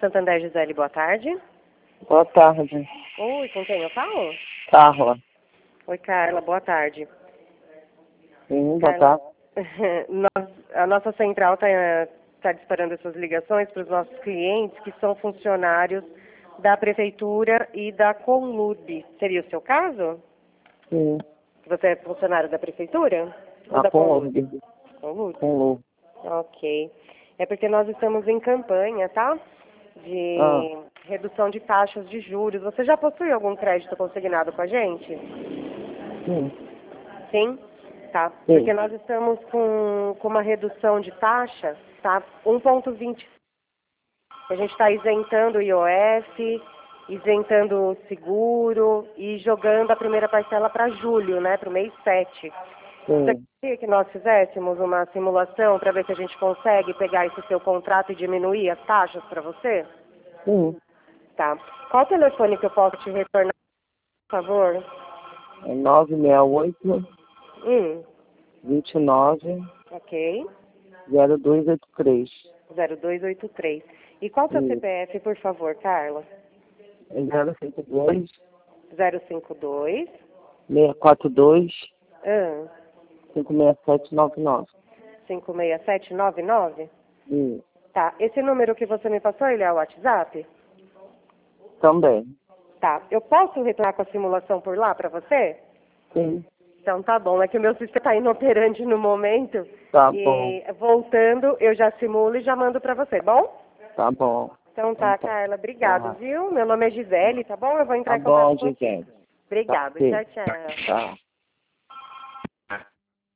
Santander, Gisele, boa tarde. Boa tarde. Oi, com quem eu falo? Carla. Oi, Carla, boa tarde. Sim, boa Carla, tarde. a nossa central está disparando essas ligações para os nossos clientes que são funcionários da Prefeitura e da Conlub. Seria o seu caso? Sim. Você é funcionário da Prefeitura? Ou A da Conlub? Conlub. Conlub? Conlub. Ok. É porque nós estamos em campanha, tá? De redução de taxas de juros. Você já possui algum crédito consignado com a gente? Sim. Sim? Tá. Sim. Porque nós estamos com uma redução de taxa, tá? 1,20. A gente está isentando o IOF, isentando o seguro e jogando a primeira parcela para julho, né? Para o mês 7. Você Sim. queria que nós fizéssemos uma simulação para ver se a gente consegue pegar esse seu contrato e diminuir as taxas para você? Sim. Tá. Qual telefone que eu posso te retornar, por favor? É 968 29 Ok. 0283. 0283. E qual que é o Isso. CPF, por favor, Carla? É 052 052 642 ah, 56799. 56799? Isso. Tá. Esse número que você me passou, ele é o WhatsApp? Também. Tá. Eu posso retornar com a simulação por lá para você? Sim. Então tá bom, é que o meu sistema está inoperante no momento. Tá E bom. voltando, eu já simulo e já mando para você, tá bom? Tá bom. Então tá, Carla, obrigado, Tá. viu? Meu nome é Gisele, tá bom? Eu vou entrar Tá em contato bom, com você. Gisele. Tá. Obrigado, Sim. tchau, tchau. Tá.